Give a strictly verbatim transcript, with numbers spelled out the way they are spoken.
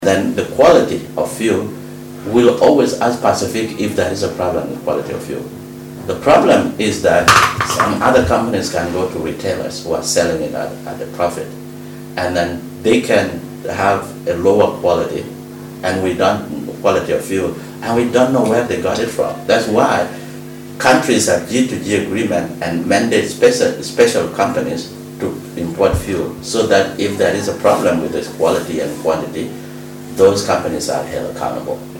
then the quality of fuel will always ask Pacific if there is a problem with quality of fuel. The problem is that some other companies can go to retailers who are selling it at, at a profit, and then they can have a lower quality, and we don't quality of fuel, and we don't know where they got it from. That's why countries have G to G agreement and mandate special special companies to import fuel, so that if there is a problem with this quality and quantity, those companies are held accountable.